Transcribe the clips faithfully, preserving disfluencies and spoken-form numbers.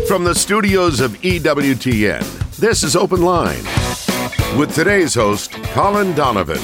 From the studios of E W T N, this is Open Line with today's host, Colin Donovan.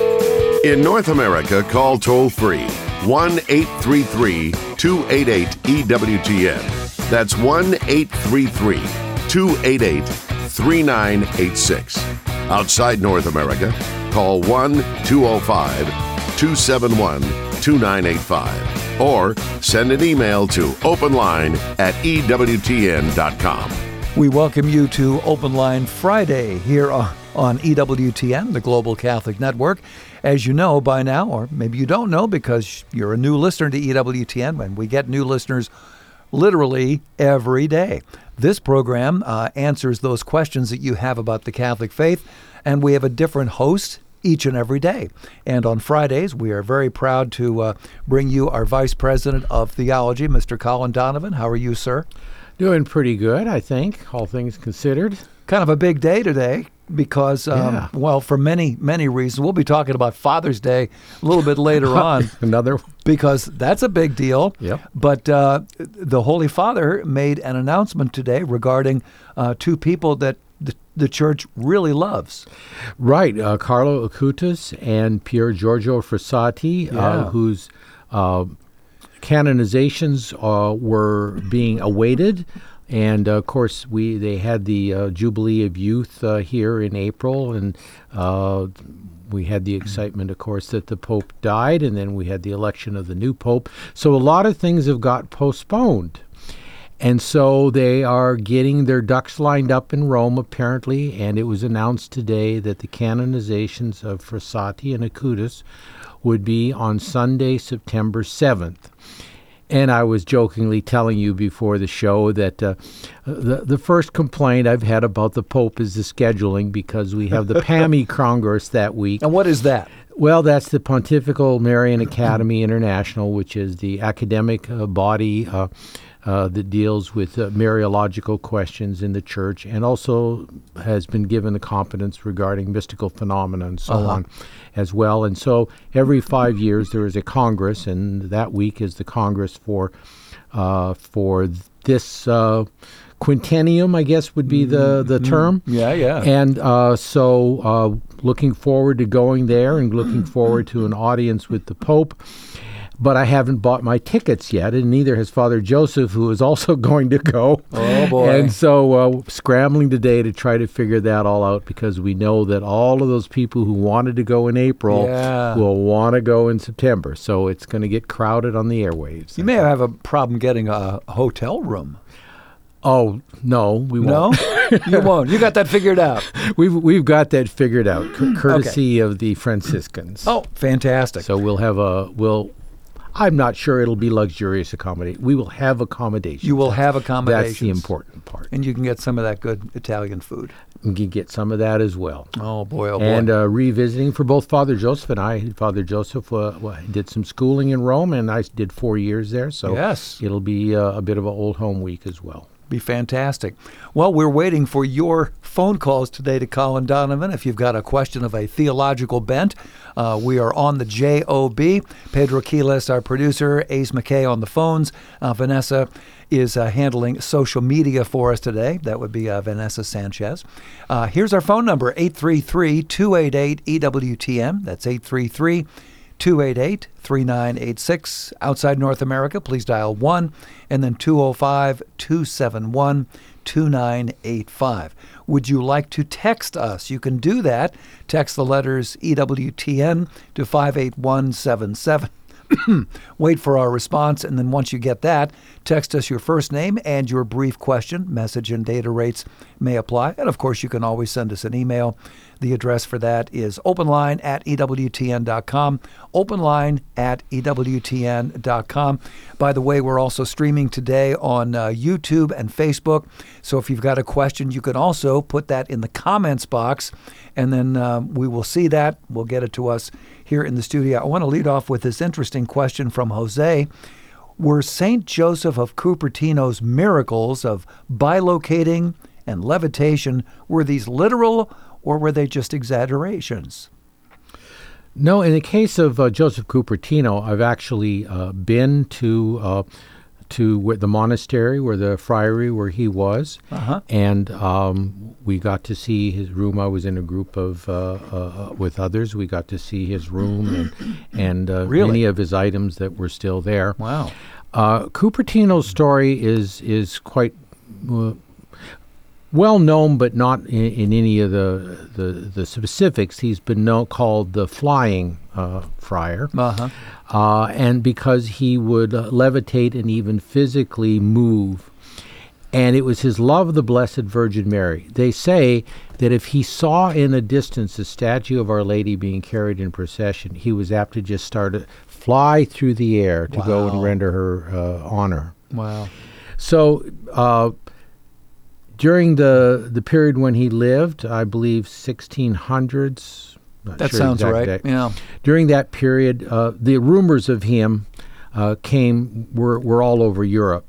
In North America, call toll-free one eight three three, two eight eight, E W T N. That's one eight three three, two eight eight, three nine eight six. Outside North America, call one two oh five, two seven one, two nine eight five or send an email to openline at E W T N dot com. We welcome you to Open Line Friday here on, on E W T N, the Global Catholic Network. As you know by now, or maybe you don't know because you're a new listener to E W T N, and we get new listeners literally every day. This program uh, answers those questions that you have about the Catholic faith, and we have a different host each and every day. And on Fridays, we are very proud to uh, bring you our Vice President of Theology, Mister Colin Donovan. How are you, sir? Doing pretty good, I think, all things considered. Kind of a big day today because, um, yeah. well, for many, many reasons. We'll be talking about Father's Day a little bit later on. Another one. Because that's a big deal. Yep. But uh, the Holy Father made an announcement today regarding uh, two people that the, the church really loves. Right. Uh, Carlo Acutis and Pier Giorgio Frassati, Yeah. uh, whose uh, canonizations uh, were being awaited. And, uh, of course, we they had the uh, Jubilee of Youth uh, here in April, and uh, we had the excitement, of course, that the Pope died, and then we had the election of the new Pope. So a lot of things have got postponed. And so they are getting their ducks lined up in Rome, apparently, and it was announced today that the canonizations of Frassati and Acutis would be on Sunday, September seventh. And I was jokingly telling you before the show that uh, the the first complaint I've had about the Pope is the scheduling, because we have the P A M I Congress that week. And what is that? Well, that's the Pontifical Marian Academy International, which is the academic uh, body uh, uh, that deals with uh, Mariological questions in the Church, and also has been given the competence regarding mystical phenomena and so Uh-huh. on as well. And so every five years there is a Congress, and that week is the Congress for uh, for this uh, quintennium, I guess would be the, the term. Yeah, yeah. And uh, so uh, looking forward to going there and looking forward to an audience with the Pope. But I haven't bought my tickets yet, and neither has Father Joseph, who is also going to go. Oh, boy. And so uh, scrambling today to try to figure that all out, because we know that all of those people who wanted to go in April Yeah. will want to go in September. So it's going to get crowded on the airwaves. You may have a problem getting a hotel room. Oh, no, we No? won't. You won't. You got that figured out. We've we've got that figured out, cur- courtesy of the Franciscans. Oh, fantastic. So we'll have a, we'll, I'm not sure it'll be luxurious accommodation. We will have accommodations. You will have accommodations. That's the important part. And you can get some of that good Italian food. We can get some of that as well. Oh, boy, oh, boy. And uh, revisiting for both Father Joseph and I. Father Joseph uh, well, did some schooling in Rome, and I did four years there. So Yes. it'll be uh, a bit of an old home week as well. Be fantastic. Well, we're waiting for your phone calls today to Colin Donovan. If you've got a question of a theological bent, uh, we are on the J O B. Pedro Quiles, our producer, Ace McKay on the phones. Uh, Vanessa is uh, handling social media for us today. That would be uh, Vanessa Sanchez. Uh, here's our phone number, eight three three, two eight eight, E W T M. That's eight three three, two eight eight, three nine eight six. Outside North America, please dial one and then two oh five, two seven one, two nine eight five. Would you like to text us? You can do that. Text the letters E W T N to five eight one seven seven. Wait for our response, and then once you get that, text us your first name and your brief question. Message and data rates may apply. And, of course, you can always send us an email. The address for that is openline at E W T N dot com, openline at E W T N dot com. By the way, we're also streaming today on uh, YouTube and Facebook, so if you've got a question, you can also put that in the comments box, and then uh, we will see that. We'll get it to us here in the studio. I want to lead off with this interesting question from Jose. Were Saint Joseph of Cupertino's miracles of bilocating and levitation, were these literal or were they just exaggerations? No, in the case of uh, Joseph Cupertino, I've actually uh, been to uh, to where the monastery, where the friary, where he was, Uh-huh. and um, we got to see his room. I was in a group of uh, uh, with others. We got to see his room and and uh, Really? many of his items that were still there. Wow. Uh, Cupertino's story is is quite uh, well known, but not in, in any of the, the the specifics. He's been known, called the Flying uh, Friar. Uh-huh. Uh, and because he would uh, levitate and even physically move. And it was his love of the Blessed Virgin Mary. They say that if he saw in the distance a statue of Our Lady being carried in procession, he was apt to just start to fly through the air to go and Wow. render her uh, honor. Wow. So uh, during the the period when he lived, I believe sixteen hundreds, not That sure sounds exact right. date. Yeah. During that period, uh, the rumors of him uh, came were were all over Europe,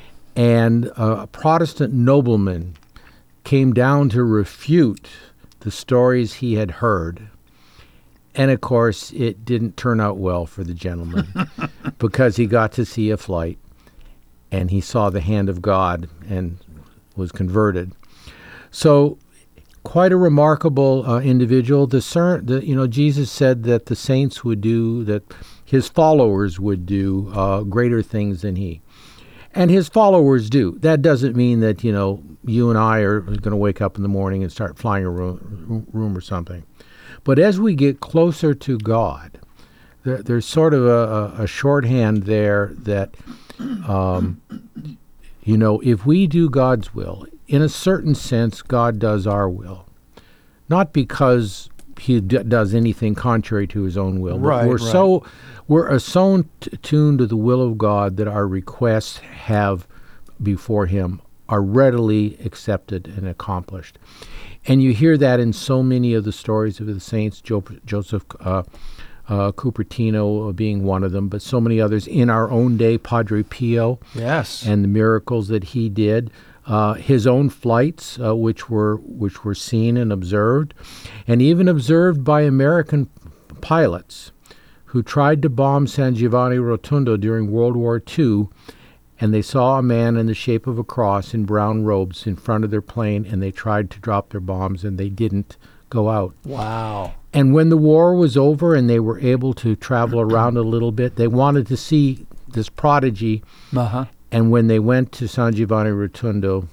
and uh, a Protestant nobleman came down to refute the stories he had heard, and of course, it didn't turn out well for the gentleman because he got to see a flight, and he saw the hand of God and was converted. So. Quite a remarkable uh, individual. The, cer- the you know Jesus said that the saints would do, that his followers would do uh, greater things than he, and his followers do. That doesn't mean that you know you and I are going to wake up in the morning and start flying a room, room or something. But as we get closer to God, there, there's sort of a, a shorthand there that um, you know if we do God's will. In a certain sense, God does our will. Not because he d- does anything contrary to his own will. But Right, we're right. so we're uh, so t- tuned to the will of God that our requests have before him are readily accepted and accomplished. And you hear that in so many of the stories of the saints, jo- Joseph uh, uh, Cupertino being one of them, but so many others. In our own day, Padre Pio Yes. and the miracles that he did. Uh, his own flights, uh, which were which were seen and observed, and even observed by American pilots who tried to bomb San Giovanni Rotondo during World War Two, and they saw a man in the shape of a cross in brown robes in front of their plane, and they tried to drop their bombs, and they didn't go out. Wow. And when the war was over and they were able to travel around a little bit, they wanted to see this prodigy. Uh-huh. And when they went to San Giovanni Rotondo,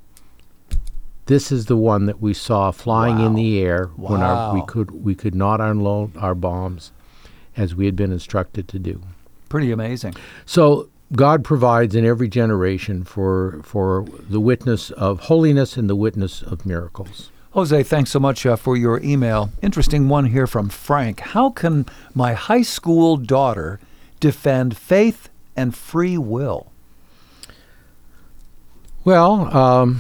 this is the one that we saw flying Wow. in the air when our, we Wow. could we could not unload our bombs as we had been instructed to do. Pretty amazing. So God provides in every generation for for the witness of holiness and the witness of miracles. Jose, thanks so much uh, for your email. Interesting one here from Frank. How can my high school daughter defend faith and free will? Well, um,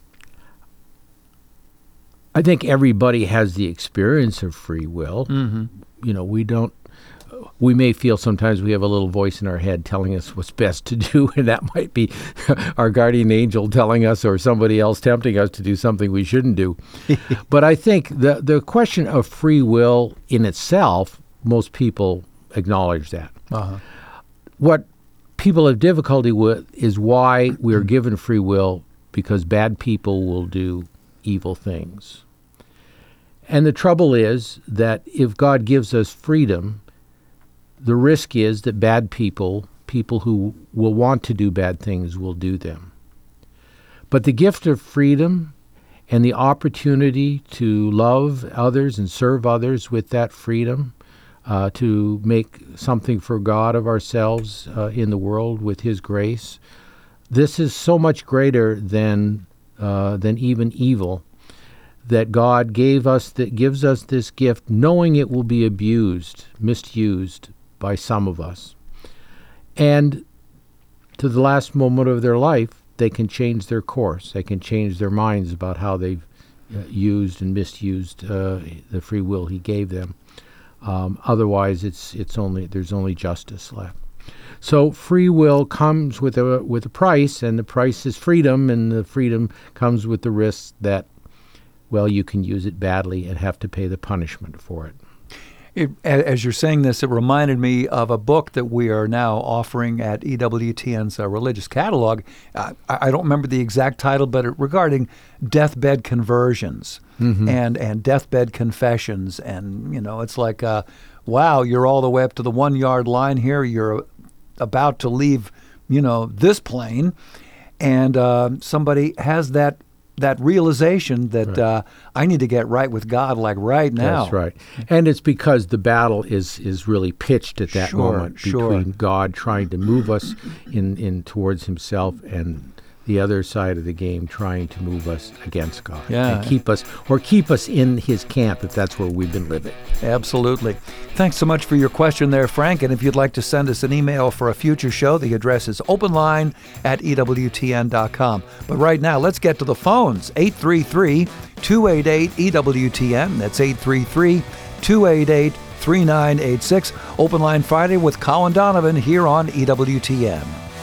I think everybody has the experience of free will. Mm-hmm. You know, we don't, we may feel sometimes we have a little voice in our head telling us what's best to do, and that might be our guardian angel telling us or somebody else tempting us to do something we shouldn't do. But I think the, the question of free will in itself, most people acknowledge that. Uh-huh. What people have difficulty with is why we are given free will, because bad people will do evil things. And the trouble is that if God gives us freedom, the risk is that bad people, people who will want to do bad things, will do them. But the gift of freedom and the opportunity to love others and serve others with that freedom, uh, to make something for God of ourselves uh, in the world with His grace, this is so much greater than uh, than even evil, that God gave us, that gives us this gift, knowing it will be abused, misused by some of us. And to the last moment of their life, they can change their course. They can change their minds about how they've uh, used and misused uh, the free will He gave them. Um, otherwise, it's it's only there's only justice left. So free will comes with a with a price, and the price is freedom, and the freedom comes with the risk that, well, you can use it badly and have to pay the punishment for it. It, a- as you're saying this, it reminded me of a book that we are now offering at E W T N's uh, religious catalog. Uh, I, I don't remember the exact title, but it, regarding deathbed conversions Mm-hmm. and, and deathbed confessions. And, you know, it's like, uh, wow, you're all the way up to the one-yard line here. You're about to leave, you know, this plane. And uh, somebody has that that realization that Right. uh, I need to get right with God, like right now. That's right. And it's because the battle is is really pitched at that Sure, moment sure. between God trying to move us in, in towards himself and the other side of the game trying to move us against God. Yeah. And keep us or keep us in his camp if that's where we've been living. Absolutely. Thanks so much for your question there, Frank. And if you'd like to send us an email for a future show, the address is openline at E W T N dot com. But right now, let's get to the phones. eight three three, two eight eight, E W T N. That's eight three three, two eight eight, three nine eight six. Open Line Friday with Colin Donovan here on E W T N.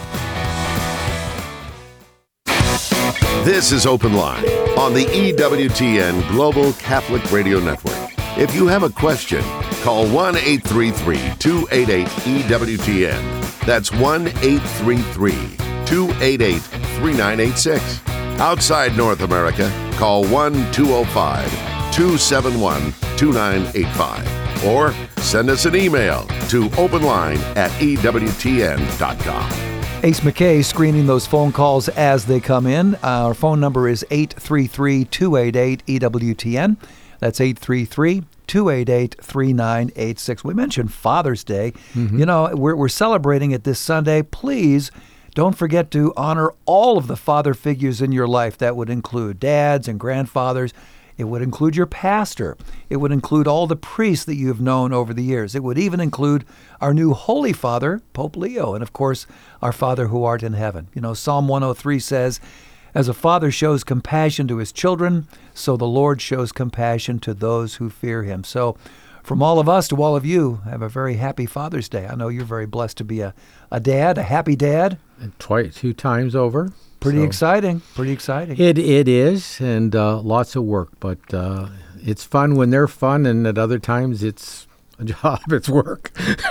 This is Open Line on the E W T N Global Catholic Radio Network. If you have a question, call one eight three three, two eight eight, E W T N. That's one eight three three, two eight eight, three nine eight six. Outside North America, call one two zero five, two seven one, two nine eight five. Or send us an email to openline at E W T N dot com. Ace McKay screening those phone calls as they come in. Our phone number is eight three three, two eight eight, E W T N. That's eight three three, two eight eight, three nine eight six. We mentioned Father's Day. Mm-hmm. You know, we're, we're celebrating it this Sunday. Please don't forget to honor all of the father figures in your life. That would include dads and grandfathers. It would include your pastor. It would include all the priests that you have known over the years. It would even include our new Holy Father, Pope Leo, and of course, our Father who art in heaven. You know, Psalm one oh three says, as a father shows compassion to his children, so the Lord shows compassion to those who fear him. So from all of us to all of you, have a very happy Father's Day. I know you're very blessed to be a, a dad, a happy dad. And twice, two times over. Pretty So exciting. Pretty exciting. It it is, and uh, lots of work, but uh, it's fun when they're fun, and at other times it's a job, it's work.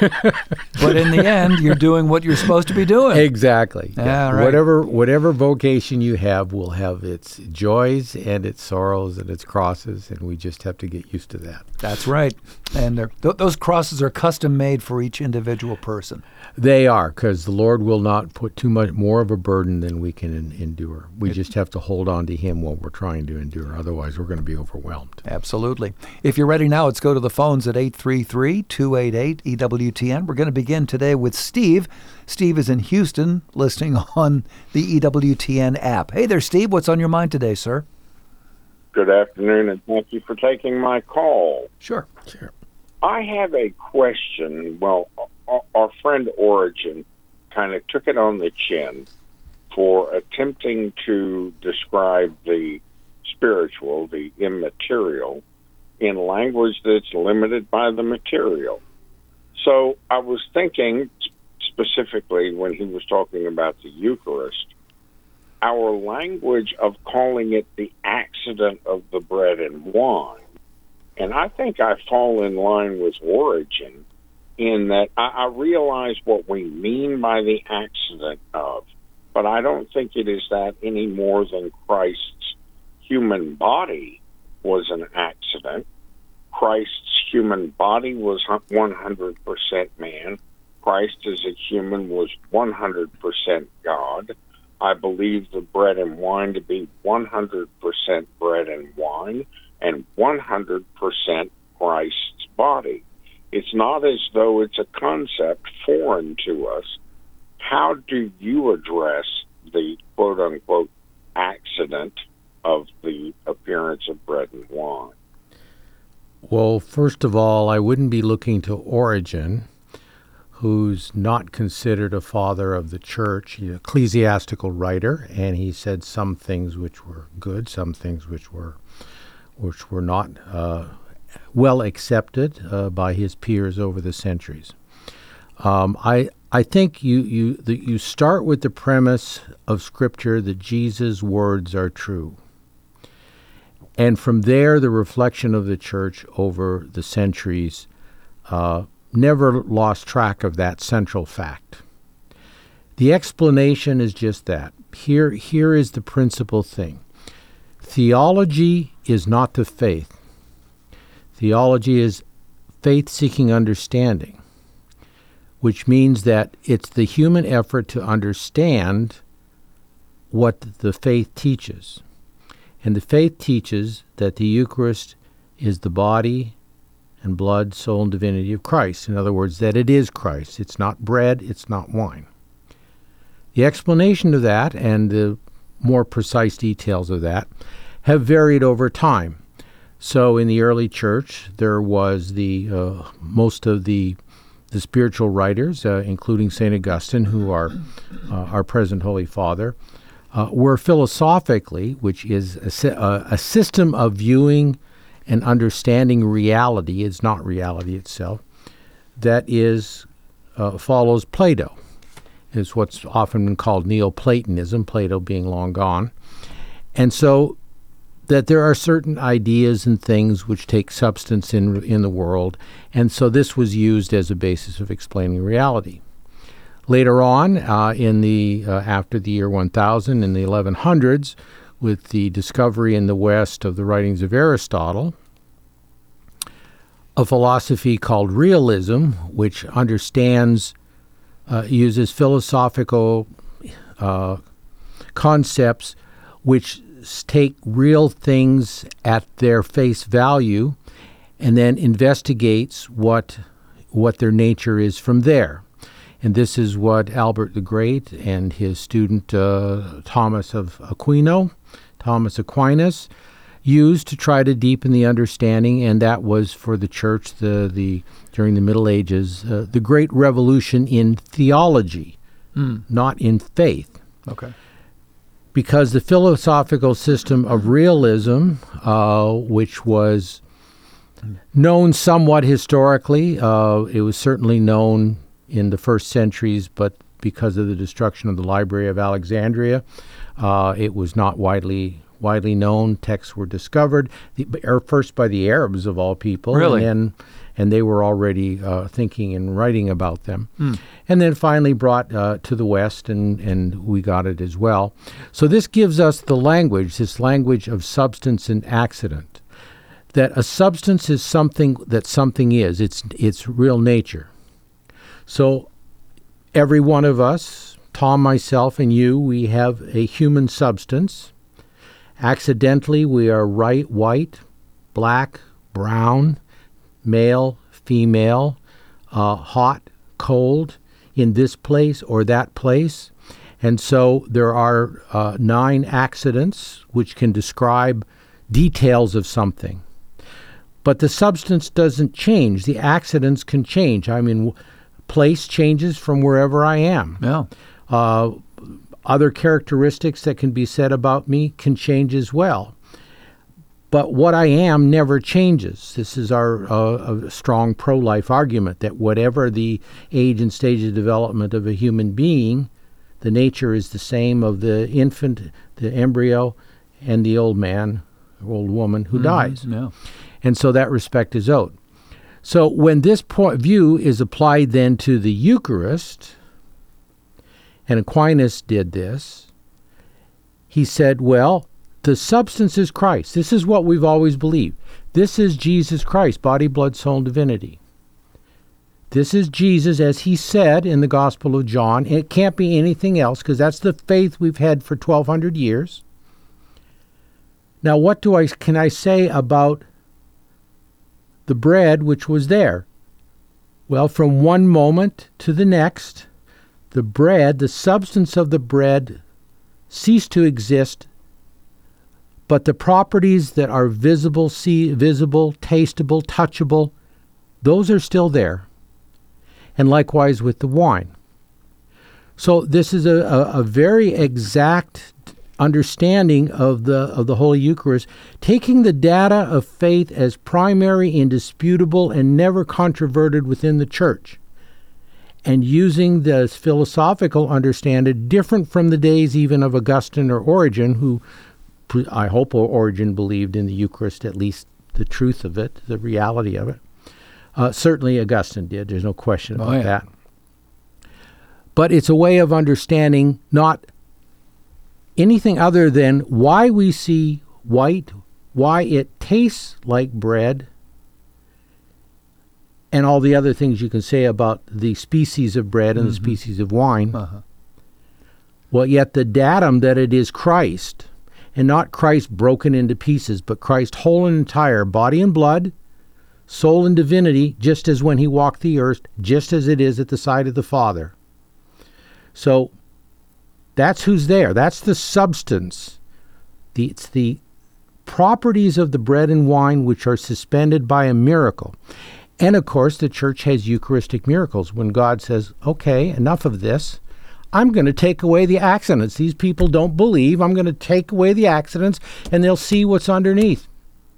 But in the end, you're doing what you're supposed to be doing. Exactly. Yeah, right. Whatever whatever vocation you have will have its joys and its sorrows and its crosses, and we just have to get used to that. That's right. And they're, th- those crosses are custom made for each individual person. They are, because the Lord will not put too much more of a burden than we can en- endure. We just have to hold on to him while we're trying to endure. Otherwise, we're going to be overwhelmed. Absolutely. If you're ready now, let's go to the phones at eight three three, two eight eight, E W T N. We're going to begin today with Steve. Steve is in Houston, listening on the E W T N app. Hey there, Steve. What's on your mind today, sir? Good afternoon, and thank you for taking my call. Sure. Sure. I have a question. Well, our- our friend Origen kind of took it on the chin for attempting to describe the spiritual, the immaterial, in language that's limited by the material. So I was thinking specifically when he was talking about the Eucharist, our language of calling it the accident of the bread and wine. And I think I fall in line with Origen in that I, I realize what we mean by the accident of, but I don't think it is that any more than Christ's human body was an accident. Christ's human body was one hundred percent man. Christ as a human was one hundred percent God. I believe the bread and wine to be one hundred percent bread and wine and one hundred percent Christ's body. It's not as though it's a concept foreign to us. How do you address the quote-unquote accident of the appearance of bread and wine? Well, first of all, I wouldn't be looking to Origen, who's not considered a father of the church. He's an ecclesiastical writer, and he said some things which were good, some things which were which were not uh, well accepted uh, by his peers over the centuries. Um, I I think you you the, you start with the premise of Scripture that Jesus' words are true. And from there, the reflection of the church over the centuries uh, never lost track of that central fact. The explanation is just that. Here, here is the principal thing. Theology is not the faith. Theology is faith-seeking understanding, which means that it's the human effort to understand what the faith teaches. And the faith teaches that the Eucharist is the body and blood, soul, and divinity of Christ. In other words, that it is Christ. It's not bread, it's not wine. The explanation of that and the more precise details of that have varied over time. So in the early church, there was the uh, most of the the spiritual writers, uh, including Saint Augustine, who are uh, our present Holy Father, uh, were philosophically, which is a, si- uh, a system of viewing and understanding reality. It's not reality itself. That is uh, follows Plato. Is what's often been called Neoplatonism, Plato being long gone. And so that there are certain ideas and things which take substance in in the world, and so this was used as a basis of explaining reality. Later on, uh, in the uh, after the year one thousand, in the eleven hundreds, with the discovery in the West of the writings of Aristotle, a philosophy called realism, which understands, uh, uses philosophical uh, concepts which take real things at their face value and then investigates what what their nature is from there. And this is what Albert the Great and his student uh, Thomas of Aquino, Thomas Aquinas, used to try to deepen the understanding, and that was for the church the the during the Middle Ages, uh, the great revolution in theology, mm. not in faith. Okay. Because the philosophical system of realism, uh, which was known somewhat historically, uh, it was certainly known in the first centuries, but because of the destruction of the Library of Alexandria, uh, it was not widely widely known. Texts were discovered, the, first by the Arabs of all people, really? and then, and they were already uh, thinking and writing about them. Mm. And then finally brought uh, to the West, and, and we got it as well. So this gives us the language, this language of substance and accident, that a substance is something that something is. It's its real nature. So every one of us, Tom, myself, and you, we have a human substance. Accidentally, we are right, white, black, brown, male, female, uh, hot, cold, in this place or that place. And so there are uh, nine accidents which can describe details of something. But the substance doesn't change. The accidents can change. I mean, place changes from wherever I am. Yeah. Uh, other characteristics that can be said about me can change as well. But what I am never changes. This is our uh, a strong pro-life argument, that whatever the age and stage of development of a human being, the nature is the same of the infant, the embryo, and the old man, old woman who mm-hmm. dies. Yeah. And so that respect is owed. So when this point view is applied then to the Eucharist, and Aquinas did this, he said, well, the substance is Christ. This is what we've always believed. This is Jesus Christ, body, blood, soul, and divinity. This is Jesus, as he said in the Gospel of John. It can't be anything else, because that's the faith we've had for twelve hundred years. Now, what do I can I say about the bread which was there? Well, from one moment to the next, the bread, the substance of the bread, ceased to exist, but the properties that are visible, see, visible, tasteable, touchable, those are still there. And likewise with the wine. So this is a, a, a very exact understanding of the of the Holy Eucharist, taking the data of faith as primary, indisputable, and never controverted within the Church, and using this philosophical understanding different from the days even of Augustine or Origen, who I hope Origen believed in the Eucharist, at least the truth of it, the reality of it. Uh, certainly Augustine did. There's no question about Oh, yeah. that. But it's a way of understanding not anything other than why we see white, why it tastes like bread, and all the other things you can say about the species of bread and Mhm. the species of wine. Uh-huh. Well, yet the datum that it is Christ, and not Christ broken into pieces, but Christ whole and entire, body and blood, soul and divinity, just as when he walked the earth, just as it is at the side of the Father. So that's who's there. That's the substance. The, it's the properties of the bread and wine which are suspended by a miracle. And of course, the church has Eucharistic miracles when God says, okay, enough of this. I'm going to take away the accidents. These people don't believe. I'm going to take away the accidents, and they'll see what's underneath.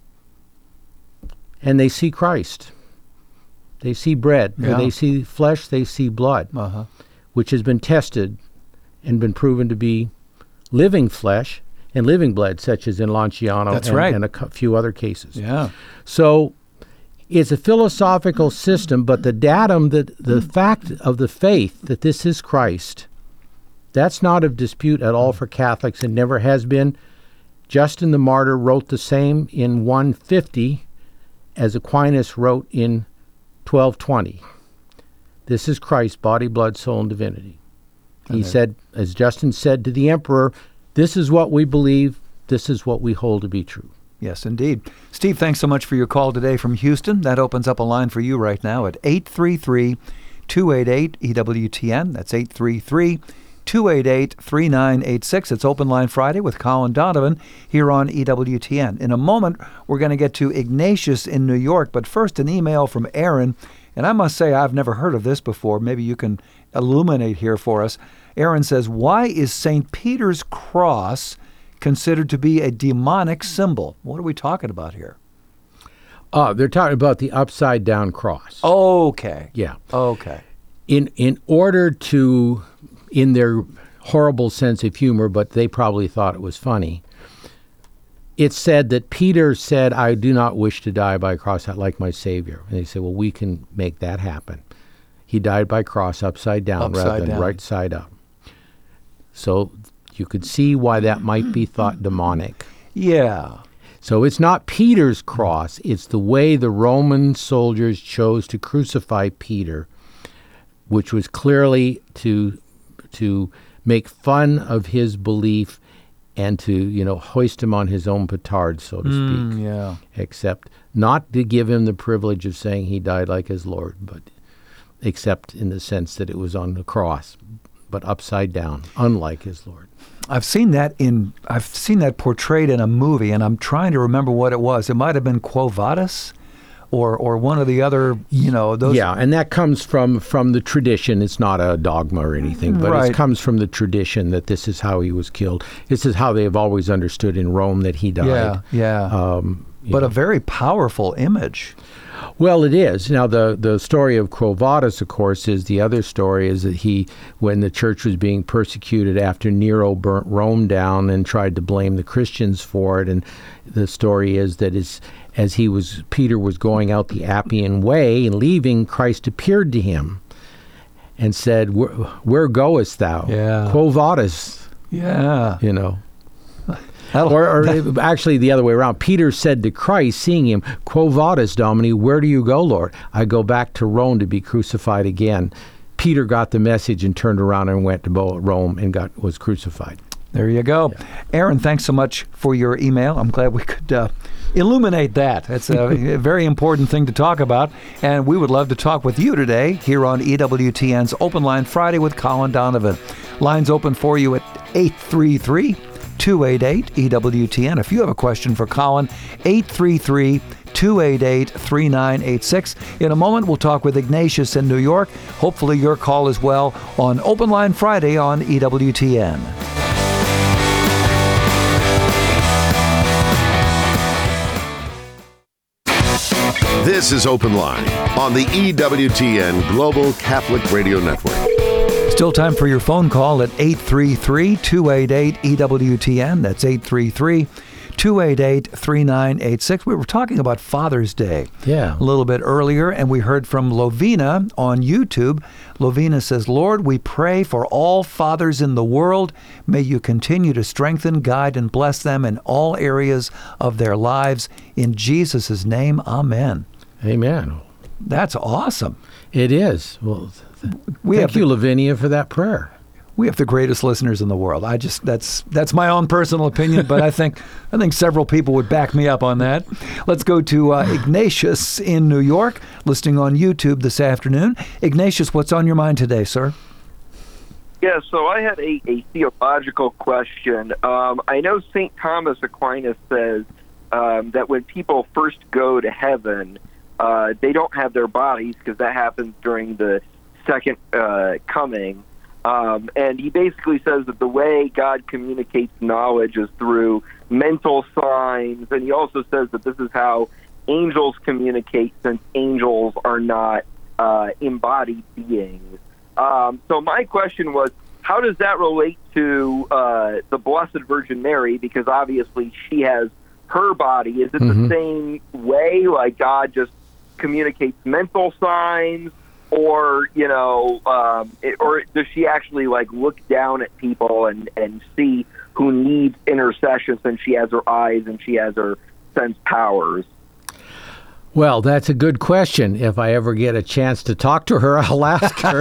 And they see Christ. They see bread. Or Yeah. they see flesh. They see blood, Uh-huh. which has been tested and been proven to be living flesh and living blood, such as in Lanciano That's and, right. and a cu- few other cases. Yeah. So it's a philosophical system, but the datum, that the fact of the faith that this is Christ, that's not of dispute at all for Catholics and never has been. Justin the Martyr wrote the same in one fifty as Aquinas wrote in twelve twenty. This is Christ, body, blood, soul, and divinity. He Okay. said, as Justin said to the emperor, this is what we believe, this is what we hold to be true. Yes, indeed. Steve, thanks so much for your call today from Houston. That opens up a line for you right now at eight three three, two eight eight, E W T N. That's eight three three, two eight eight, three nine eight six. It's Open Line Friday with Colin Donovan here on E W T N. In a moment, we're going to get to Ignatius in New York, but first an email from Aaron. And I must say, I've never heard of this before. Maybe you can illuminate here for us. Aaron says, why is Saint Peter's cross considered to be a demonic symbol? What are we talking about here? Oh, they're talking about the upside down cross. Okay. Yeah. Okay. In in order to, in their horrible sense of humor, but they probably thought it was funny, it's said that Peter said, I do not wish to die by cross like my Savior. And they said, well, we can make that happen. He died by cross upside down Upside rather than down. right side up. So you could see why that might be thought demonic. Yeah. So it's not Peter's cross, it's the way the Roman soldiers chose to crucify Peter, which was clearly to to make fun of his belief and to, you know, hoist him on his own petard, so to Mm, speak. yeah. Except not to give him the privilege of saying he died like his Lord, but except in the sense that it was on the cross, but upside down, unlike his Lord. I've seen that in I've seen that portrayed in a movie, and I'm trying to remember what it was. It might have been Quo Vadis, or or one of the other, you know, those. Yeah, and that comes from from the tradition. It's not a dogma or anything, but Right. it comes from the tradition that this is how he was killed. This is how they have always understood in Rome that he died. Yeah, yeah. Um, you but know. a very powerful image. Well, it is. Now, the, the story of Quo Vadis, of course, is the other story is that he, when the church was being persecuted after Nero burnt Rome down and tried to blame the Christians for it, and the story is that as, as he was, Peter was going out the Appian Way and leaving, Christ appeared to him and said, where, where goest thou? Yeah. Quo Vadis, Yeah. you know. That'll- Or, or actually the other way around. Peter said to Christ, seeing him, Quo vadis, Domini, where do you go, Lord? I go back to Rome to be crucified again. Peter got the message and turned around and went to Rome and got was crucified. There you go. Aaron, thanks so much for your email. I'm glad we could uh, illuminate that. It's a, a very important thing to talk about. And we would love to talk with you today here on E W T N's Open Line Friday with Colin Donovan. Lines open for you at eight three three, two eight eight, E W T N. If you have a question for Colin, eight three three, two eight eight, three nine eight six. In a moment, we'll talk with Ignatius in New York. Hopefully your call as well on Open Line Friday on E W T N. This is Open Line on the E W T N Global Catholic Radio Network. Still time for your phone call at eight three three, two eight eight, E W T N. That's eight three three, two eight eight, three nine eight six. We were talking about Father's Day Yeah. a little bit earlier, and we heard from Lovina on YouTube. Lovina says, Lord, we pray for all fathers in the world. May you continue to strengthen, guide, and bless them in all areas of their lives. In Jesus' name, amen. Amen. That's awesome. It is. Well, th- We thank have you, Lavinia, for that prayer. We have the greatest listeners in the world. I just that's that's my own personal opinion, but I think I think several people would back me up on that. Let's go to uh, Ignatius in New York, listening on YouTube this afternoon. Ignatius, what's on your mind today, sir? Yeah, so I had a, a theological question. Um, I know Saint Thomas Aquinas says um, that when people first go to heaven, uh, they don't have their bodies because that happens during the second uh, coming. Um, and he basically says that the way God communicates knowledge is through mental signs. And he also says that this is how angels communicate, since angels are not uh, embodied beings. Um, so my question was, how does that relate to uh, the Blessed Virgin Mary? Because obviously she has her body. Is it Mm-hmm. the same way, like God just communicates mental signs? Or, you know, um, it, or does she actually, like, look down at people and, and see who needs intercession, since she has her eyes and she has her sense powers? Well, that's a good question. If I ever get a chance to talk to her, I'll ask her.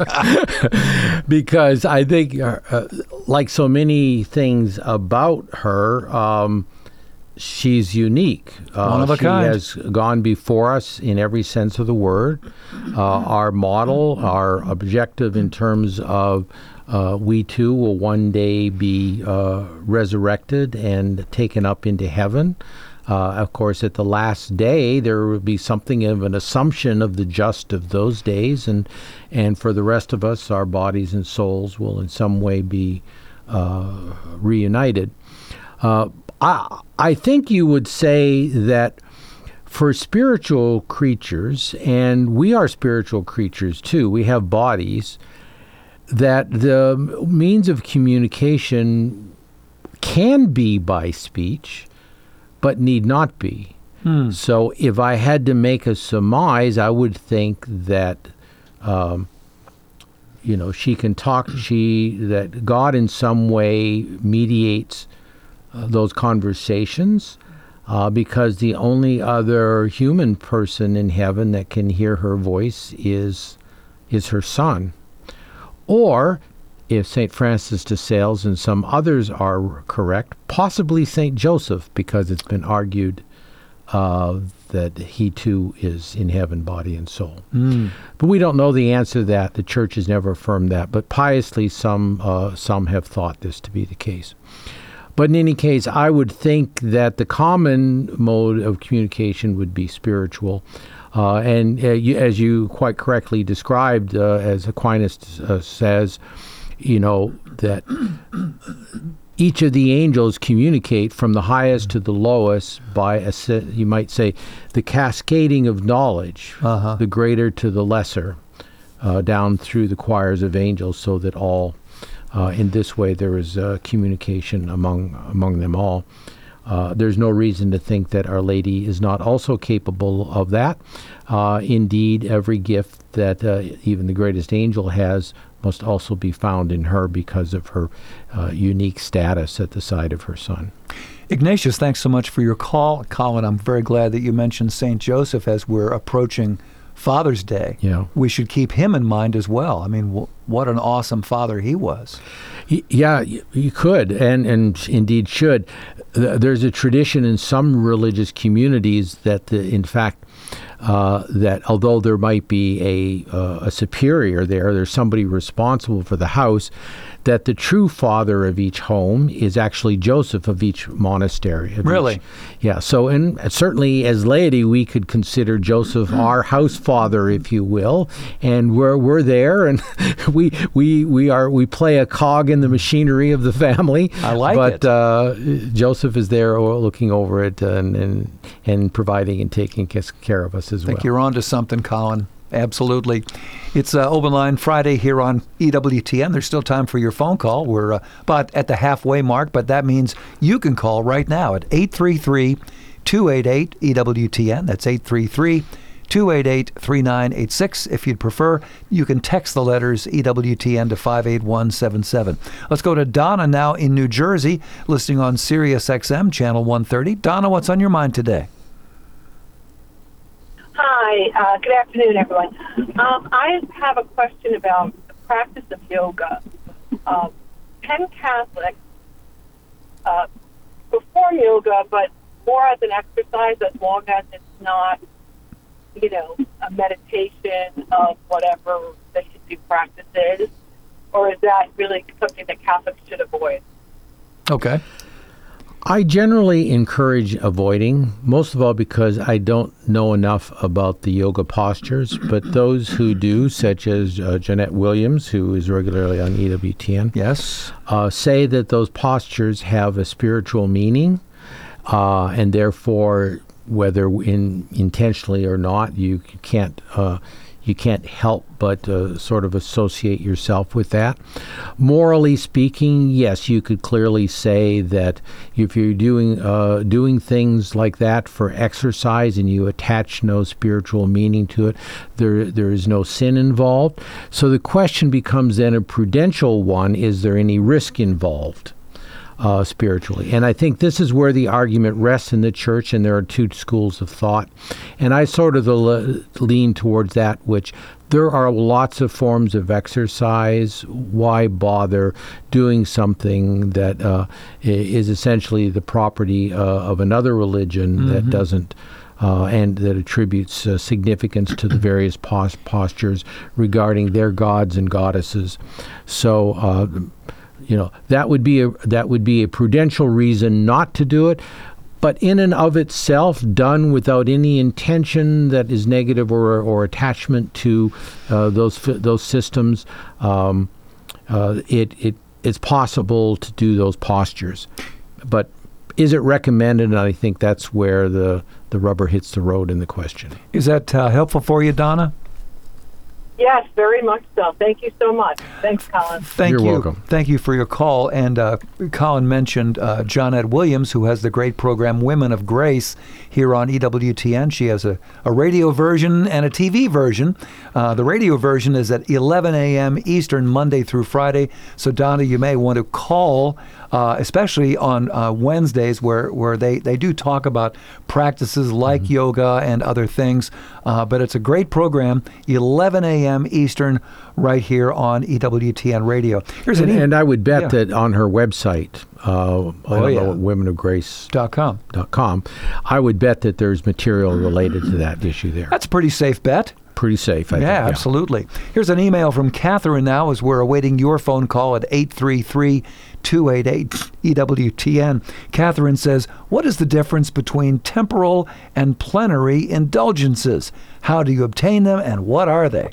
Because I think, uh, uh, like so many things about her, um, she's unique. Uh, One of a she kind. has gone before us in every sense of the word. Uh, our model, our objective in terms of uh, we too will one day be uh, resurrected and taken up into heaven. Uh, of course, at the last day, there will be something of an assumption of the just of those days, and and for the rest of us, our bodies and souls will in some way be uh, reunited. Uh, I, I think you would say that for spiritual creatures, and we are spiritual creatures too, we have bodies, that the means of communication can be by speech, but need not be. Hmm. So if I had to make a surmise, I would think that, um, you know, she can talk, she, that God in some way mediates Uh, those conversations, uh, because the only other human person in heaven that can hear her voice is is her son. Or, if Saint Francis de Sales and some others are correct, possibly Saint Joseph, because it's been argued uh, that he too is in heaven, body and soul. Mm. But we don't know the answer to that. The Church has never affirmed that. But piously, some uh, some have thought this to be the case. But in any case, I would think that the common mode of communication would be spiritual. Uh, and uh, you, as you quite correctly described, uh, as Aquinas uh, says, you know, that each of the angels communicate from the highest to the lowest by, a, you might say, the cascading of knowledge, uh-huh. the greater to the lesser, uh, down through the choirs of angels, so that all, uh, in this way, there is uh, communication among among them all. Uh, there's no reason to think that Our Lady is not also capable of that. Uh, indeed, every gift that uh, even the greatest angel has must also be found in her because of her uh, unique status at the side of her son. Ignatius, thanks so much for your call. Colin, I'm very glad that you mentioned Saint Joseph as we're approaching Father's Day. Yeah. We should keep him in mind as well. I mean, w- what an awesome father he was. He, yeah, you, you could, and, and indeed should. There's a tradition in some religious communities that, the, in fact, uh, that although there might be a, uh, a superior there, there's somebody responsible for the house, that the true father of each home is actually Joseph of each monastery. Of really? Each, yeah. So, and certainly as laity, we could consider Joseph our house father, if you will, and we're we're there, and we we we are we play a cog in the machinery of the family. I like but, it. But uh, Joseph is there looking over it and and, and providing and taking care of us as well. I think well. you're onto something, Colin. Absolutely. It's uh, Open Line Friday here on E W T N. There's still time for your phone call. We're uh, about at the halfway mark, but that means you can call right now at eight three three, two eight eight, E W T N. That's eight three three, two eight eight, three nine eight six. If you'd prefer, you can text the letters E W T N to five eight one seven seven. Let's go to Donna now in New Jersey, listening on Sirius X M, Channel one thirty. Donna, what's on your mind today? Hi, uh, good afternoon, everyone. Um, I have a question about the practice of yoga. Um, Penn Catholics uh, perform yoga, but more as an exercise as long as it's not, you know, a meditation of whatever the Hindu practice is, or is that really something that Catholics should avoid? Okay. I generally encourage avoiding, most of all because I don't know enough about the yoga postures, but those who do, such as uh, Jeanette Williams, who is regularly on E W T N, yes, uh, say that those postures have a spiritual meaning, uh, and therefore, whether in, intentionally or not, you can't uh, you can't help but uh, sort of associate yourself with that. Morally speaking, yes, you could clearly say that if you're doing uh, doing things like that for exercise and you attach no spiritual meaning to it, there there is no sin involved. So the question becomes then a prudential one: is there any risk involved? Uh, spiritually. And I think this is where the argument rests in the church, and there are two schools of thought. And I sort of le- lean towards that, which there are lots of forms of exercise. Why bother doing something that uh, is essentially the property uh, of another religion mm-hmm. that doesn't Uh, and that attributes uh, significance to the various pos- postures regarding their gods and goddesses. So, uh, you know, that would be a that would be a prudential reason not to do it. But in and of itself, done without any intention that is negative or or attachment to uh, those those systems, um, uh, it it it's possible to do those postures. But is it recommended? And I think that's where the the rubber hits the road in the question. Is that uh, helpful for you, Donna? Yes, very much so. Thank you so much. Thanks, Colin. Thank You're you. welcome. Thank you for your call. And uh, Colin mentioned uh, Jeanette Williams, who has the great program Women of Grace here on E W T N. She has a, a radio version and a T V version. Uh, the radio version is at eleven a.m. Eastern, Monday through Friday. So, Donna, you may want to call, uh, especially on uh, Wednesdays, where, where they, they do talk about practices like mm-hmm. yoga and other things. Uh, but it's a great program, eleven a.m. Eastern, right here on E W T N Radio. Here's and, an e- and I would bet yeah. that on her website, uh, I oh, don't yeah. know, women of grace dot com. Dot com, I would bet that there's material related to that issue there. That's a pretty safe bet. Pretty safe, I yeah, think. Yeah, absolutely. Here's an email from Catherine now as we're awaiting your phone call at eight three three, two eight eight, E W T N. Catherine says, what is the difference between temporal and plenary indulgences? How do you obtain them, and what are they?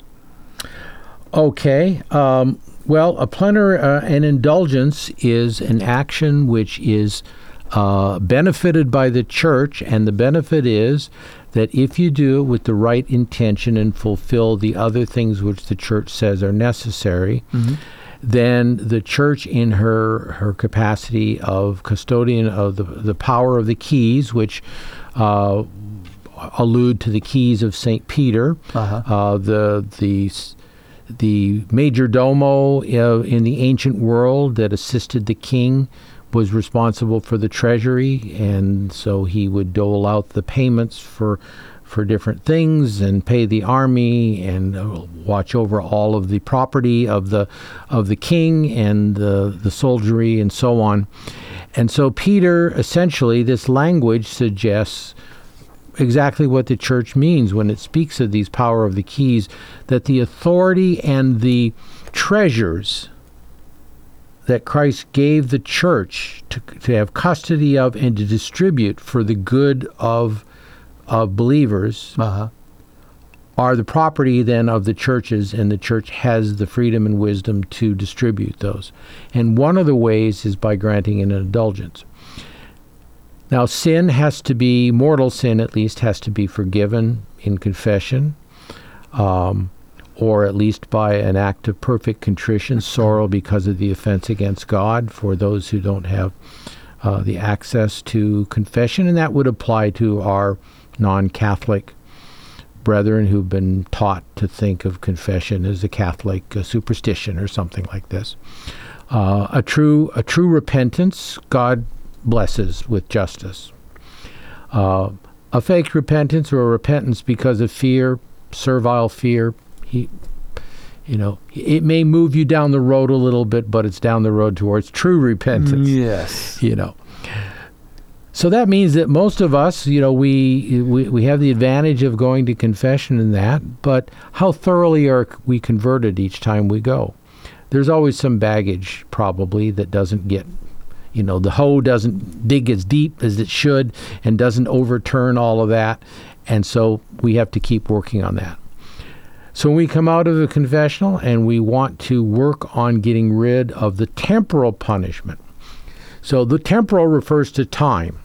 Okay. Um, well, a plenary, uh, an indulgence is an action which is uh, benefited by the church, and the benefit is that if you do it with the right intention and fulfill the other things which the church says are necessary, mm-hmm. then the church, in her her capacity of custodian of the the power of the keys, which uh, allude to the keys of Saint Peter, uh-huh. uh, the the the major domo uh, in the ancient world that assisted the king was responsible for the treasury, and so he would dole out the payments for for different things and pay the army and uh, watch over all of the property of the of the king and the the soldiery and so on. And so Peter, essentially, this language suggests exactly what the church means when it speaks of these power of the keys, that the authority and the treasures that Christ gave the church to, to have custody of and to distribute for the good of, of believers uh-huh. are the property then of the churches, and the church has the freedom and wisdom to distribute those. And one of the ways is by granting an indulgence. Now, sin has to be, mortal sin at least, has to be forgiven in confession. um, or at least by an act of perfect contrition, sorrow because of the offense against God, for those who don't have uh, the access to confession. And that would apply to our non-Catholic brethren who've been taught to think of confession as a Catholic uh, superstition or something like this. Uh, a true a true repentance, God blesses with justice. Uh, a fake repentance or a repentance because of fear, servile fear, he, you know, it may move you down the road a little bit, but it's down the road towards true repentance. Yes. You know. So that means that most of us, you know, we, we we have the advantage of going to confession in that, but how thoroughly are we converted each time we go? There's always some baggage, probably, that doesn't get, you know, the hoe doesn't dig as deep as it should and doesn't overturn all of that. And so we have to keep working on that. So when we come out of the confessional and we want to work on getting rid of the temporal punishment. So the temporal refers to time.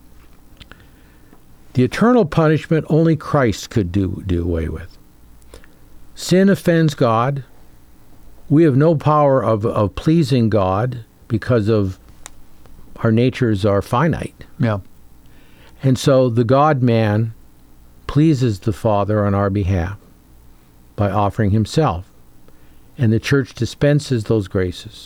The eternal punishment only Christ could do, do away with. Sin offends God. We have no power of, of pleasing God because of our natures are finite. Yeah. And so the God-man pleases the Father on our behalf by offering himself. And the church dispenses those graces.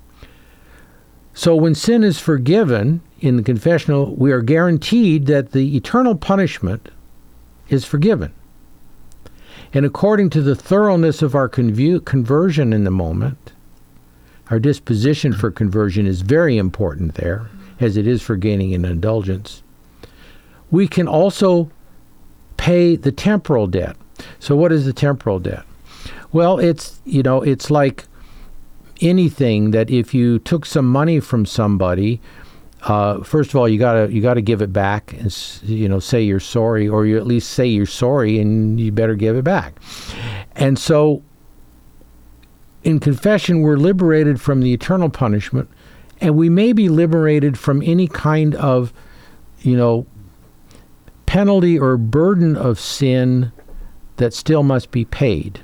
So when sin is forgiven in the confessional, we are guaranteed that the eternal punishment is forgiven. And according to the thoroughness of our convu- conversion in the moment, our disposition for conversion is very important there, as it is for gaining an indulgence. We can also pay the temporal debt. So what is the temporal debt? Well, it's, you know, it's like anything that if you took some money from somebody, uh, first of all, you gotta you gotta give it back and, you know, say you're sorry, or you at least say you're sorry and you better give it back. And so in confession, we're liberated from the eternal punishment, and we may be liberated from any kind of, you know, penalty or burden of sin that still must be paid.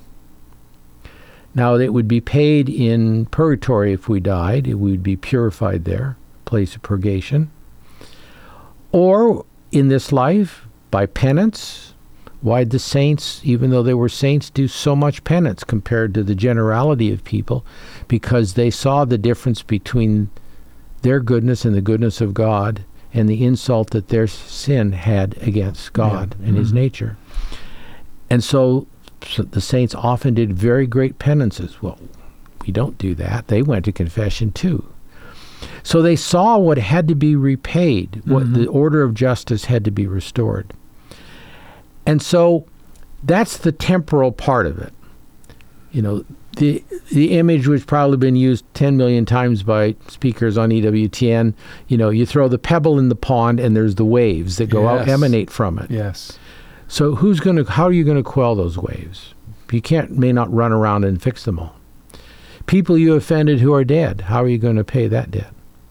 Now, it would be paid in purgatory if we died. It would be purified there, place of purgation. Or in this life, by penance. Why'd the saints, even though they were saints, do so much penance compared to the generality of people? Because they saw the difference between their goodness and the goodness of God and the insult that their sin had against God yeah. and mm-hmm. his nature. And so, so the saints often did very great penances. Well, we don't do that. They went to confession too. So they saw what had to be repaid, mm-hmm. what the order of justice had to be restored. And so that's the temporal part of it. You know, the the image which probably been used ten million times by speakers on E W T N, you know, you throw the pebble in the pond and there's the waves that go yes. out, emanate from it. Yes. So who's going to, how are you going to quell those waves? You can't, may not run around and fix them all. People you offended who are dead, how are you going to pay that debt?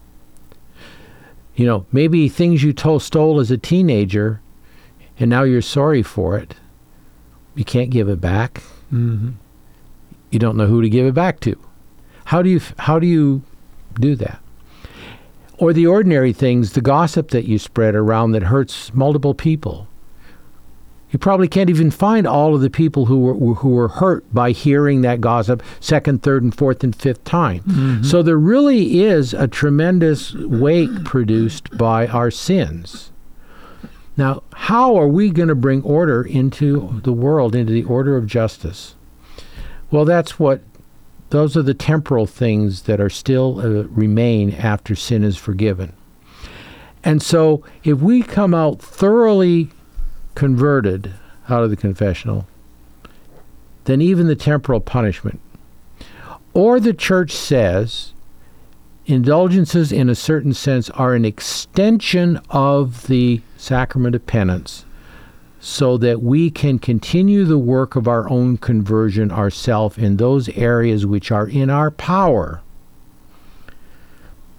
You know, maybe things you told, stole as a teenager, and now you're sorry for it. You can't give it back. Mm-hmm. You don't know who to give it back to. How do you, how do you do that? Or the ordinary things, the gossip that you spread around that hurts multiple people. You probably can't even find all of the people who were who were hurt by hearing that gossip second, third, and fourth, and fifth time. Mm-hmm. So there really is a tremendous wake produced by our sins. Now, how are we going to bring order into the world, into the order of justice? Well, that's what, those are the temporal things that are still uh, remain after sin is forgiven. And so if we come out thoroughly converted out of the confessional, then even the temporal punishment. Or the church says indulgences in a certain sense are an extension of the sacrament of penance so that we can continue the work of our own conversion ourselves in those areas which are in our power.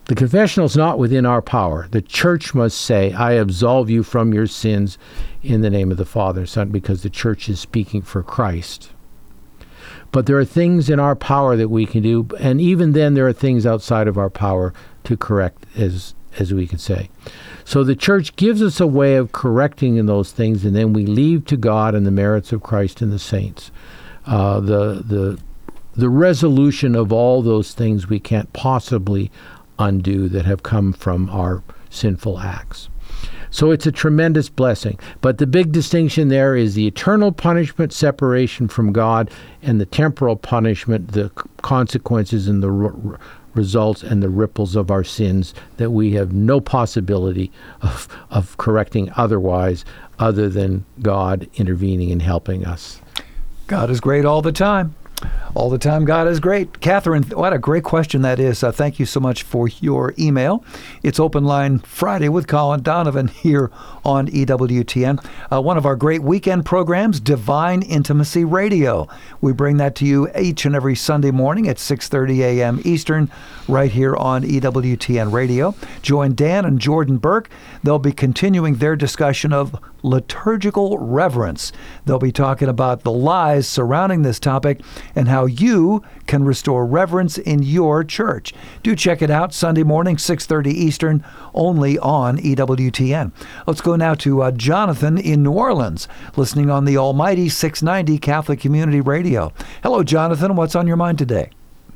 The confessional is not within our power. The church must say, I absolve you from your sins in the name of the Father and Son, because the church is speaking for Christ. But there are things in our power that we can do, and even then there are things outside of our power to correct, as as we could say. So the church gives us a way of correcting in those things, and then we leave to God and the merits of Christ and the saints. Uh, the the the resolution of all those things we can't possibly undo that have come from our sinful acts. So it's a tremendous blessing. But the big distinction there is the eternal punishment, separation from God, and the temporal punishment, the consequences and the r- results and the ripples of our sins that we have no possibility of, of correcting otherwise, other than God intervening and helping us. God is great all the time. All the time, God is great. Catherine, what a great question that is. Uh, thank you so much for your email. It's Open Line Friday with Colin Donovan here on E W T N. Uh, one of our great weekend programs, Divine Intimacy Radio. We bring that to you each and every Sunday morning at six thirty a.m. Eastern, right here on E W T N Radio. Join Dan and Jordan Burke. They'll be continuing their discussion of liturgical reverence. They'll be talking about the lies surrounding this topic and how you can restore reverence in your church. Do check it out Sunday morning, six thirty Eastern, only on E W T N. Let's go now to uh, Jonathan in New Orleans, listening on the almighty six ninety Catholic Community Radio. Hello, Jonathan. What's on your mind today?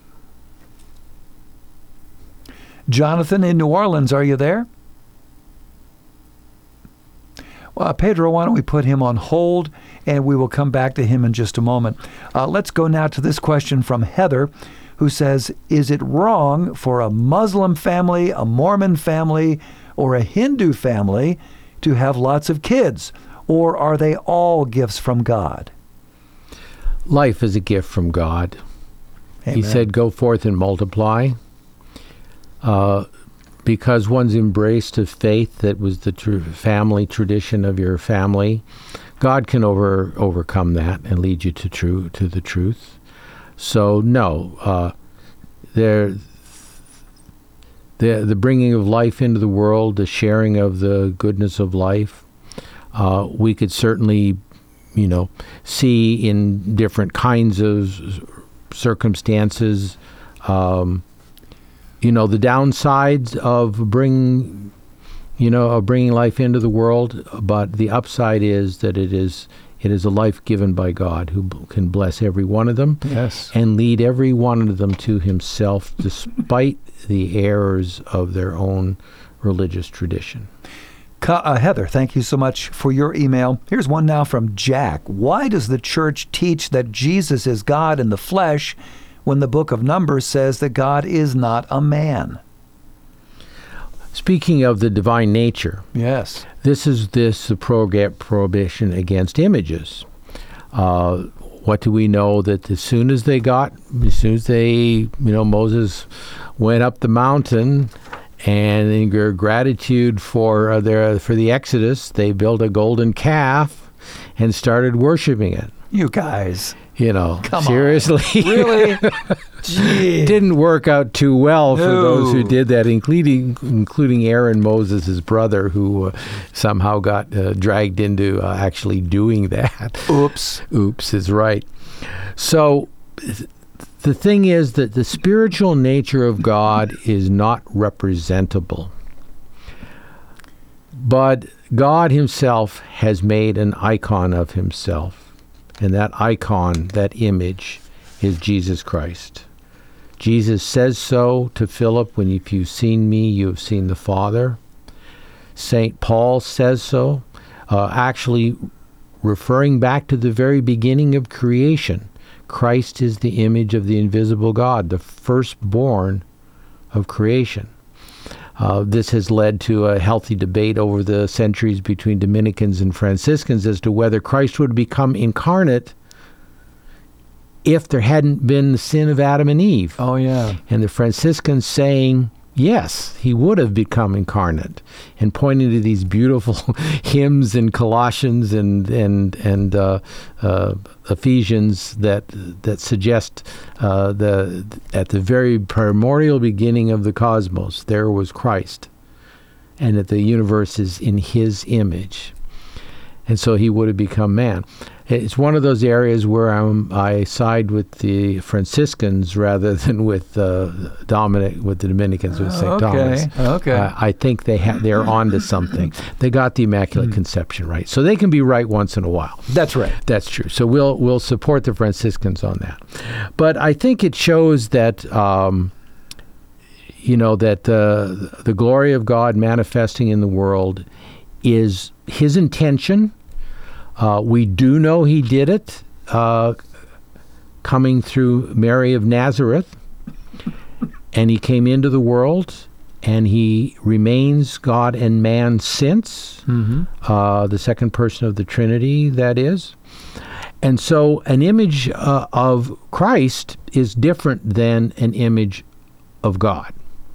Jonathan in New Orleans, are you there? Uh, Pedro, why don't we put him on hold, and we will come back to him in just a moment. Uh, let's go now to this question from Heather, who says, is it wrong for a Muslim family, a Mormon family, or a Hindu family to have lots of kids, or are they all gifts from God? Life is a gift from God. Amen. He said, go forth and multiply. Uh Because one's embraced of faith that was the tr- family tradition of your family, God can over overcome that and lead you to true to the truth. So no, uh, there, the the bringing of life into the world, the sharing of the goodness of life, uh, we could certainly, you know, see in different kinds of circumstances. Um, You know, the downsides of bringing, you know, of bringing life into the world, but the upside is that it is it is a life given by God who b- can bless every one of them, yes, and lead every one of them to Himself, despite the errors of their own religious tradition. Uh, Heather, thank you so much for your email. Here's one now from Jack. Why does the church teach that Jesus is God in the flesh when the book of Numbers says that God is not a man? Speaking of the divine nature, yes, this is this program prohibition against images. Uh, what do we know? That as soon as they got, as soon as they, you know, Moses went up the mountain, and in their gratitude for uh, their for the Exodus, they built a golden calf and started worshiping it. You guys. You know, Come seriously. On. Really? Gee. Didn't work out too well for No. those who did that, including including Aaron, Moses' brother, who uh, somehow got uh, dragged into uh, actually doing that. Oops. Oops is right. So th- the thing is that the spiritual nature of God is not representable. But God Himself has made an icon of Himself. And that icon, that image, is Jesus Christ. Jesus says so to Philip, when if you've seen me, you have seen the Father. Saint Paul says so, uh, actually referring back to the very beginning of creation. Christ is the image of the invisible God, the firstborn of creation. Uh, this has led to a healthy debate over the centuries between Dominicans and Franciscans as to whether Christ would become incarnate if there hadn't been the sin of Adam and Eve. Oh, yeah. And the Franciscans saying, yes, he would have become incarnate, and pointing to these beautiful hymns in Colossians and and and uh, uh, Ephesians that that suggest uh, the at the very primordial beginning of the cosmos there was Christ, and that the universe is in His image, and so he would have become man. It's one of those areas where I'm, I side with the Franciscans rather than with uh, Dominic, with the Dominicans, with Saint Okay, Thomas. okay. Uh, I think they ha- they're onto something. They got the Immaculate Conception right, so they can be right once in a while. That's right. That's true. So we'll we'll support the Franciscans on that. But I think it shows that um, you know that uh, the glory of God manifesting in the world is His intention. Uh, we do know He did it, uh, coming through Mary of Nazareth, and He came into the world, and He remains God and man since, mm-hmm. uh, the second person of the Trinity, that is. And so an image uh, of Christ is different than an image of God,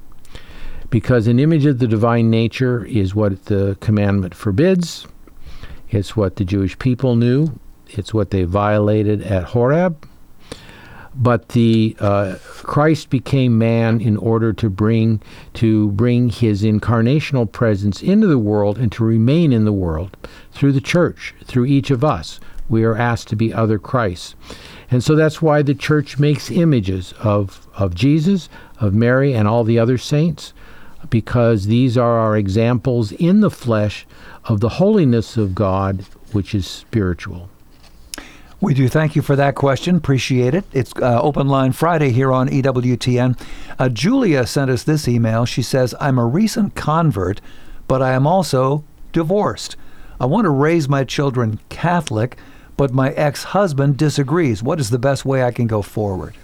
because an image of the divine nature is what the commandment forbids. It's what the Jewish people knew. It's what they violated at Horeb. But the uh, Christ became man in order to bring to bring His incarnational presence into the world and to remain in the world through the church, through each of us. We are asked to be other Christs. And so that's why the church makes images of, of Jesus, of Mary, and all the other saints, because these are our examples in the flesh of the holiness of God, which is spiritual. We do thank you for that question. Appreciate it. It's uh, Open Line Friday here on E W T N. Uh, Julia sent us this email. She says, I'm a recent convert, but I am also divorced. I want to raise my children Catholic, but my ex-husband disagrees. What is the best way I can go forward?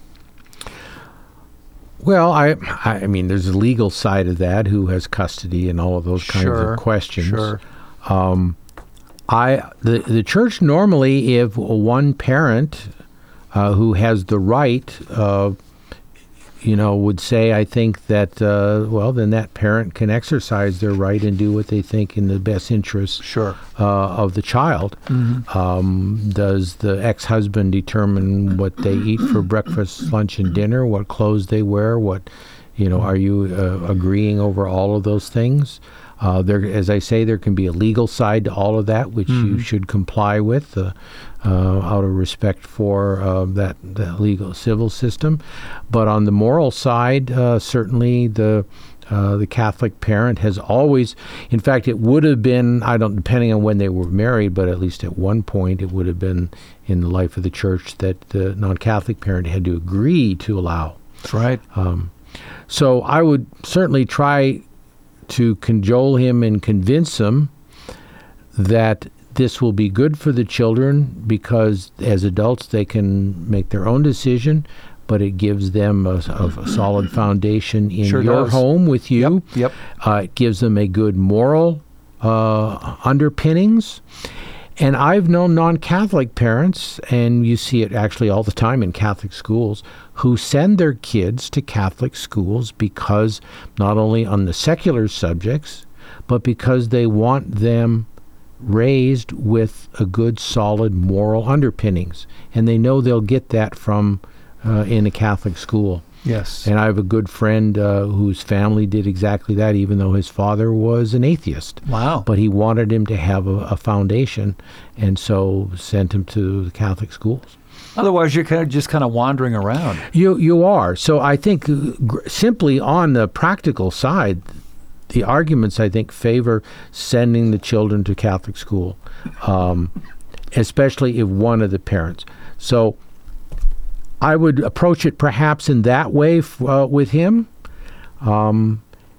Well, I I mean, there's a legal side of that, who has custody and all of those kinds Sure, of questions. sure. Um, I the the church normally, if one parent uh, who has the right, uh, you know, would say, I think that, uh, well, then that parent can exercise their right and do what they think in the best interest Sure. uh, of the child. Mm-hmm. Um, does the ex-husband determine what they eat for breakfast, lunch, and dinner, what clothes they wear, what, you know, are you uh, agreeing over all of those things? Uh, there, as I say, there can be a legal side to all of that, which mm-hmm. you should comply with uh, uh, out of respect for uh, that, that legal civil system. But on the moral side, uh, certainly the uh, the Catholic parent has always, in fact, it would have been, I don't, depending on when they were married, but at least at one point it would have been in the life of the church that the non-Catholic parent had to agree to allow. That's right. Um, so I would certainly try to cajole him and convince him that this will be good for the children, because as adults they can make their own decision, but it gives them a, a solid foundation in Sure your does. home with you. Yep, yep. Uh, it gives them a good moral uh, underpinnings. And I've known non-Catholic parents, and you see it actually all the time in Catholic schools, who send their kids to Catholic schools because not only on the secular subjects, but because they want them raised with a good, solid moral underpinnings. And they know they'll get that from uh, in a Catholic school. Yes. And I have a good friend uh, whose family did exactly that, even though his father was an atheist. Wow. But he wanted him to have a, a foundation, and so sent him to the Catholic schools. Otherwise, you're kind of just kind of wandering around. You you are. So I think uh, gr- simply on the practical side, the arguments, I think, favor sending the children to Catholic school, um, especially if one of the parents. So I would approach it perhaps in that way f- uh, with him. Um,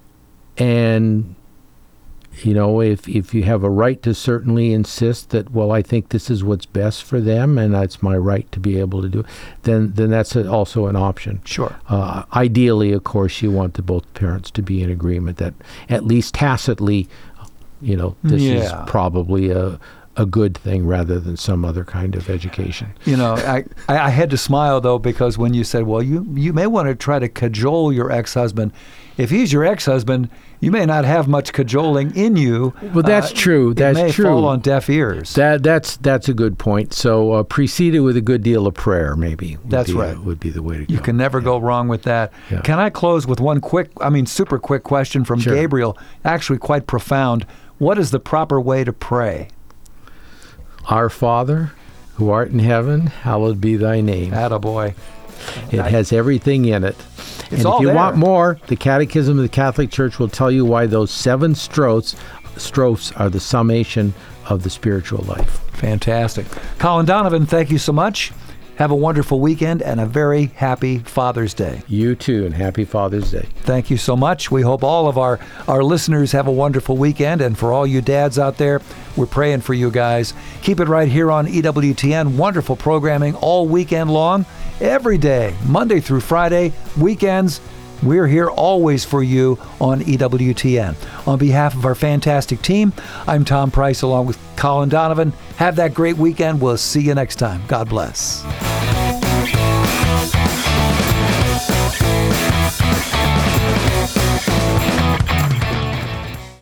and, you know, if, if you have a right to certainly insist that, well, I think this is what's best for them and that's my right to be able to do it, then, then that's a, also an option. Sure. Uh, ideally, of course, you want the both parents to be in agreement that at least tacitly, you know, this Yeah. is probably a a good thing rather than some other kind of education. You know, I, I I had to smile, though, because when you said, well, you, you may want to try to cajole your ex-husband. If he's your ex-husband, you may not have much cajoling in you. Well, that's Uh, true. That's it may true. fall on deaf ears. That that's that's a good point. So uh, precede it with a good deal of prayer, maybe. would That's be, right. uh, would be the way to go. You can never go wrong with that. Yeah. Can I close with one quick, I mean, super quick question from Sure. Gabriel, actually quite profound. What is the proper way to pray? Our Father, who art in heaven, hallowed be thy name. Attaboy. It has everything in it. It's and all if you there. want more, the Catechism of the Catholic Church will tell you why those seven strophes, strophes are the summation of the spiritual life. Fantastic. Colin Donovan, thank you so much. Have a wonderful weekend and a very happy Father's Day. You too, and happy Father's Day. Thank you so much. We hope all of our, our listeners have a wonderful weekend. And for all you dads out there, we're praying for you guys. Keep it right here on E W T N. Wonderful programming all weekend long, every day, Monday through Friday, weekends. We're here always for you on E W T N. On behalf of our fantastic team, I'm Tom Price along with Colin Donovan. Have that great weekend. We'll see you next time. God bless.